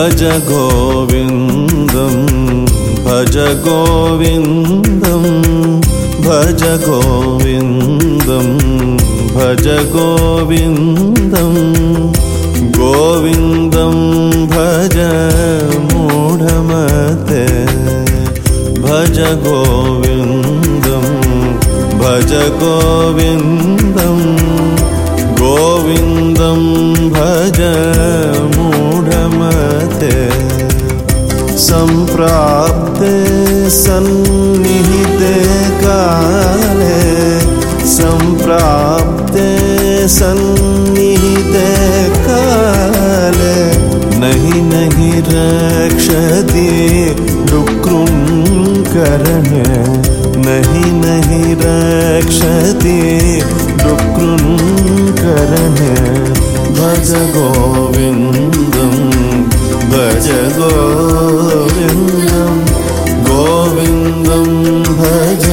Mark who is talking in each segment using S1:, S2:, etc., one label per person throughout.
S1: भज गोविन्दं भज गोविन्दं भज गोविन्दं भज गोविन्दं गोविन्दं भज मूढमते भज गोविन्दं भज गोविन्दं गोविन्दं भज मूढमते सम्प्राप्ते सन्निहिते काले सम्प्राप्ते सन्निहिते काले नहि नहि रक्षति डुक्रुङ्करणे नहि नहि रक्षति डुक्रुङ्करणे भज गोविन्दं भज गोविन्दं गोविन्दं भज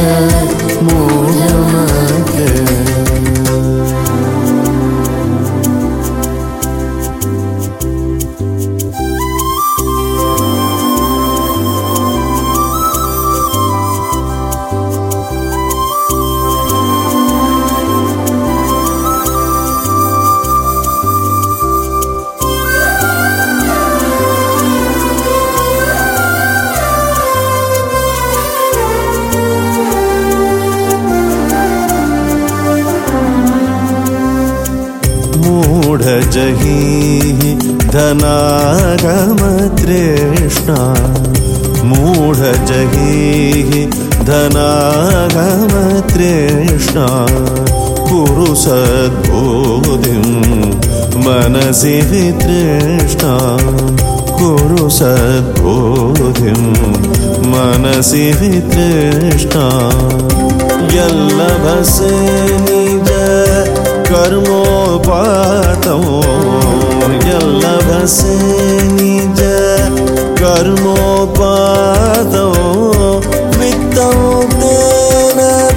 S1: मूढमते मूढजहि धनागमतृष्णा मूढजहि धनागमतृष्णा कुरु सद्बुद्धिं मनसि वितृष्णा कुरु सद्बुद्धिं मनसि वितृष्णा यल्लभसे निज कर्मोपातौ यल्लभसे निज कर्मोपातौ वित्तौ तेन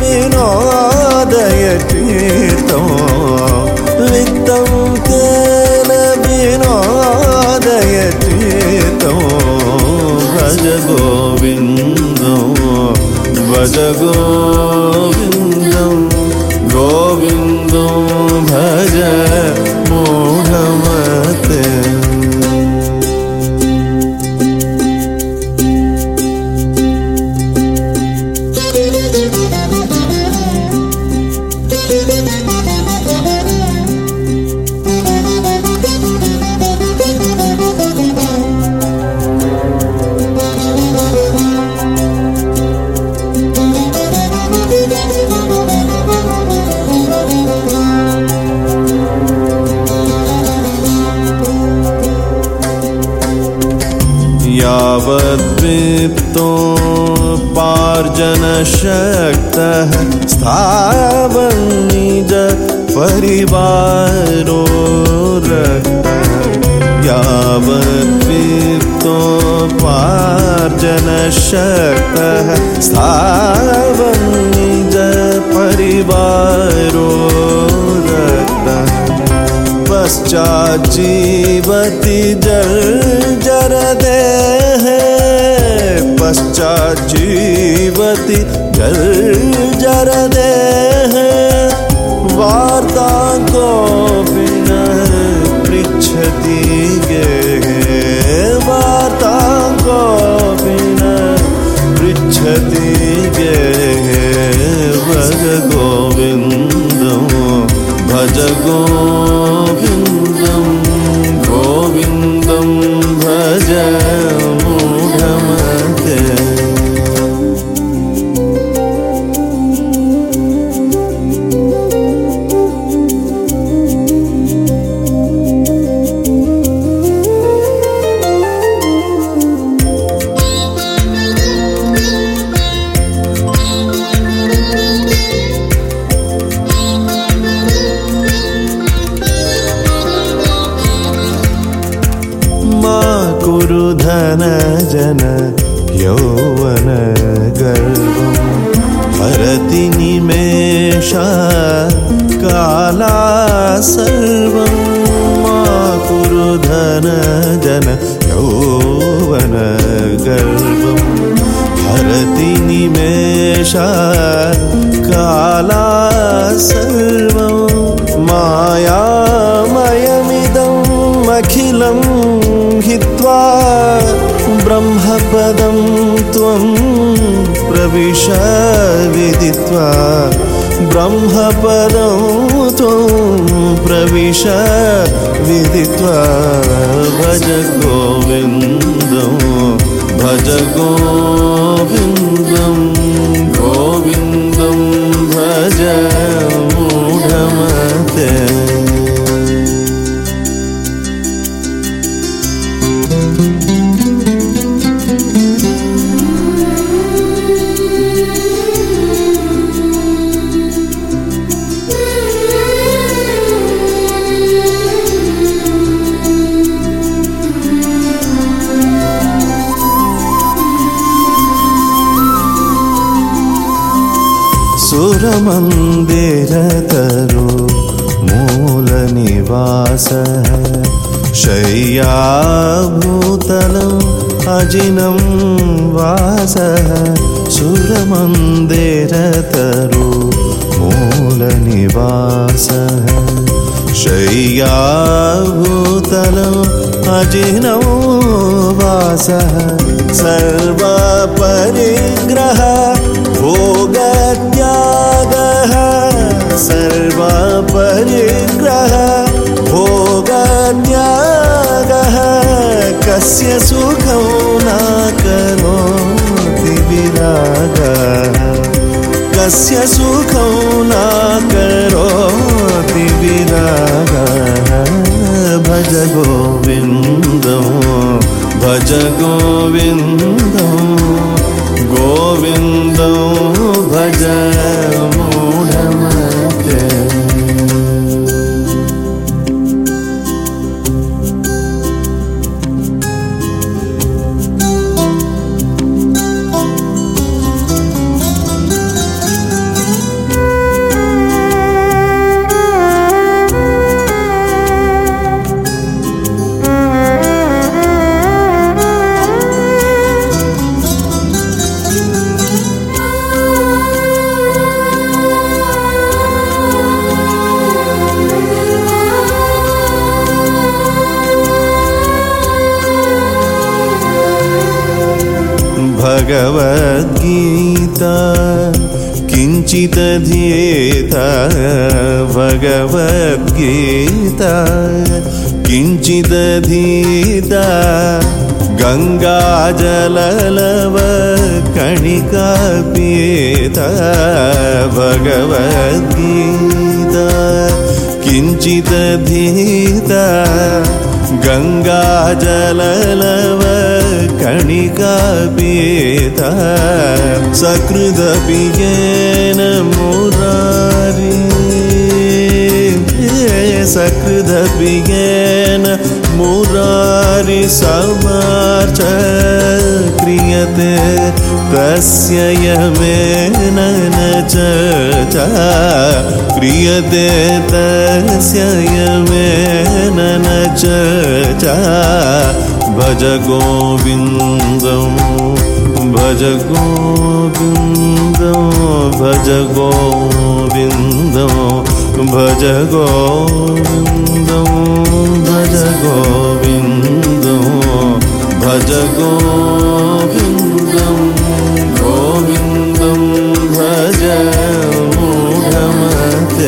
S1: विनोदयतीर्थौ वित्तौ तेन विनोदयतीर्थौ भज गोविन्दौ भज गोविन्दं गोविन्दं भज मूढमते यावद्वित्तोपार्जनशक्तः स्थावन् निज परिवारो रक्तः यावद्वित्तोपार्जनशक्तः स्थावन् निज परिवारो रक्तः पश्चाज्जीवति जर्जरदेः पश्चाज्जीवति जर्जरदेः वार्तां कोऽपि न पृच्छति गेः वार्तां कोऽपि न पृच्छति गेः भज गोविन्दं भज गोविन्दं गोविन्दं भज मूढमते कुरु धन जन यौवन गर्वं हरति निमेषा काला सर्वं मा कुरु धन जन यौवन गर्वं हरति निमेषात् कालात् सर्वं मायामयमिदम् अखिलं हित्वा ब्रह्मपदं त्वं प्रविश विदित्वा ब्रह्मपदं त्वं प्रविश विदित्वा भज गोविन्दं भज गोविन्दं गोविन्दं भज मूढमते सुरमन्दिरतरु मूलनिवासः शय्याभूतलम् अजिनं वासः सुरमन्दिरतरु मूलनिवासः शय्याभूतलम् अजिनं वासः सर्वपरिग्रह भोगत्यागः सर्वपरिग्रह भोगत्यागः कस्य सुखं न करोति विरागः कस्य सुखं न करोति विरागः भज गोविन्दं भज गोविन्दं गोविन्दं भज मूढमते भगवद्गीता किञ्चिदधीता भगवद्गीता किञ्चिदधीता गङ्गाजललव कणिका पीता भगवद्गीता किञ्चिदधीता गङ्गाजललव कणिका पीता सकृदपि येन मुरारी सकृदपि येन मुरारी समार्च क्रियते तस्य यमेन न चर्चा क्रियते तस्य यमेन न चर्चा भज गोविन्दं भज गोविन्दं भज गोविन्दं भज गोविन्दं भज गोविन्दं भज गोविन्दं गोविन्दं भज मूढमते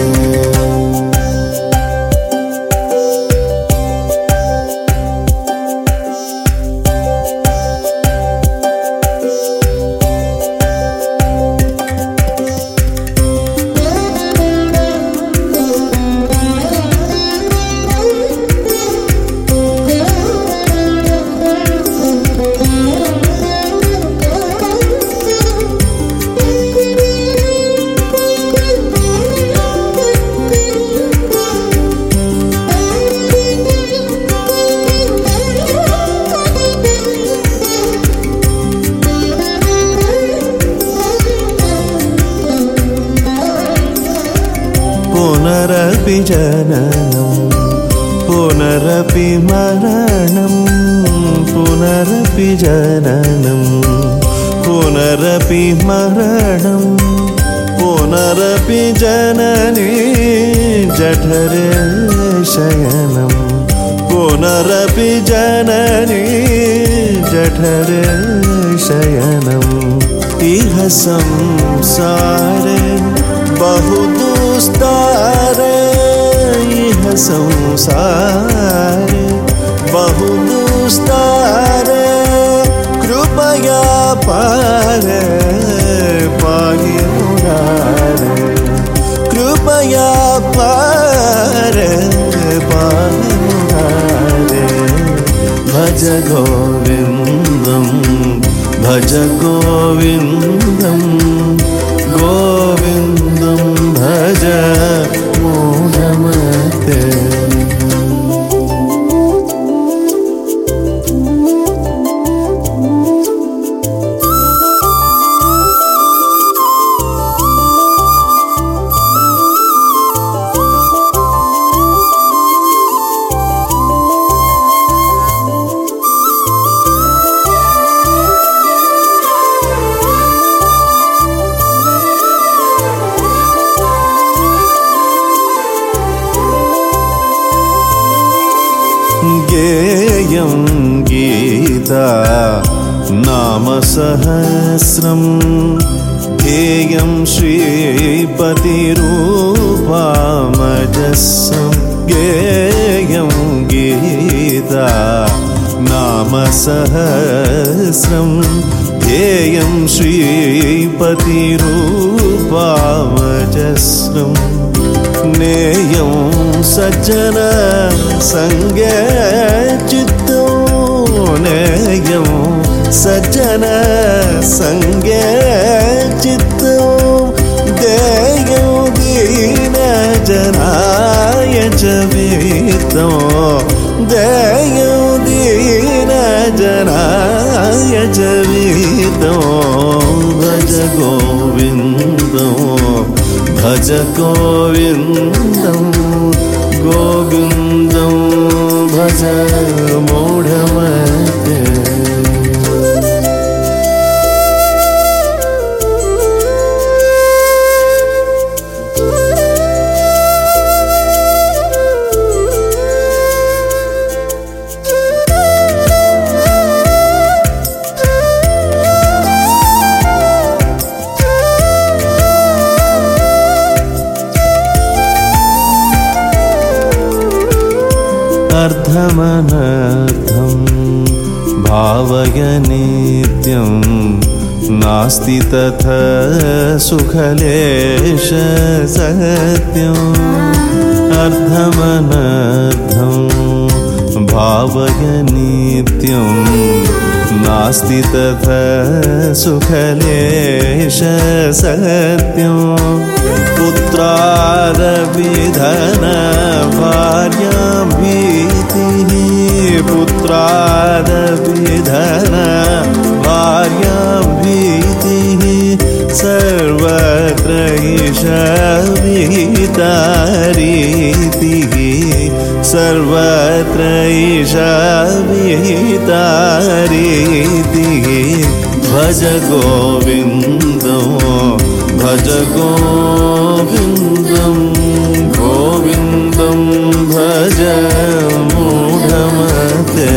S1: पुनरपि जननं पुनरपि मरणं पुनरपि जननं पुनरपि मरणं पुनरपि जननी जठरे शयनं पुनरपि जननी जठरे शयनम् इह संसारे बहुदुस्तारे इह संसारे बहुदुस्तारे कृपया पारे पाहि मुरारे कृपया पारे पाहि मुरारे भज गोविन्दं भज गोविन्दं गोविन्दं भज मूढमते गेयं गीता नाम सहस्रं ध्येयं श्रीपतिरूपामजस्रं गेयं गीता नाम सहस्रं ध्येयं श्रीपतिरूपामजस्रं नेयं सज्जन संगे चित्तो नेयं सज्जन संगे चित्तो देयं दीन जनाय च वित्तो देयं दीन जनाय च वित्तो भज गोविन्दो भज गोविन्दं गोविन्दं भज मूढमते अर्धमनर्थं भावय नित्यं नास्ति तथा सुखलेश सत्यम् अर्धमनर्थं भावय नित्यं नास्ति तथा सुखलेश सत्यम् पुत्रादविधन भार्यां भीतिः पुत्रादविधन भार्यां भीतिः सर्वत्र ईशा रीतिः सर्वत्र ईशा रीतिः भज गोविन्दो भज गोविन्दं गोविन्दं भज मूढमते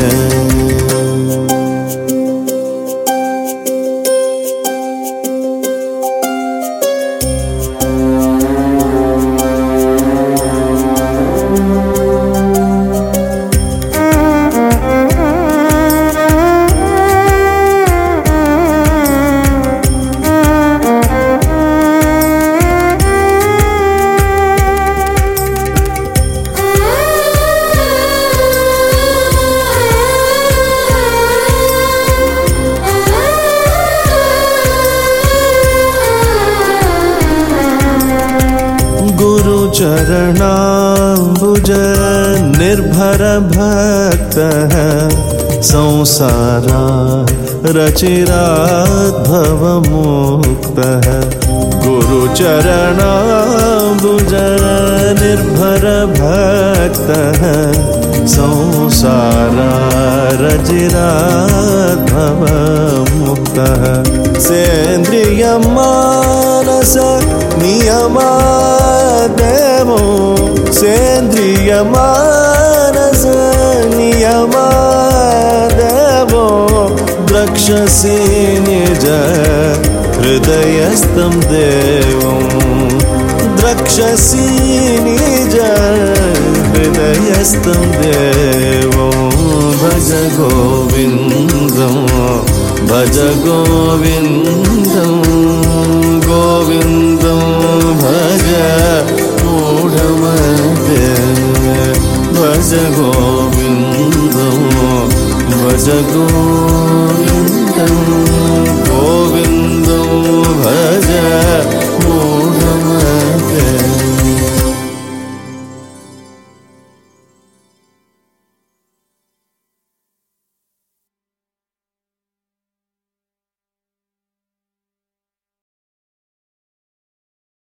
S1: चरणाम्बुज निर्भर भक्तः संसारा रचिराद्भवमुक्तः गुरुचरणाम्बुज निर्भर भक्तः संसारारजिराद्भवमुक्तः सेन्द्रियमानस नियमादेवो सेन्द्रियमानस नियमादेवो द्रक्षसि निज हृदयस्थं देवं द्रक्षसि निज हृदयस्थं देवं भज गोविन्दं भज गोविन्दं गोविन्दं भज मूढमते भज गोविन्दं भज गोविन्दं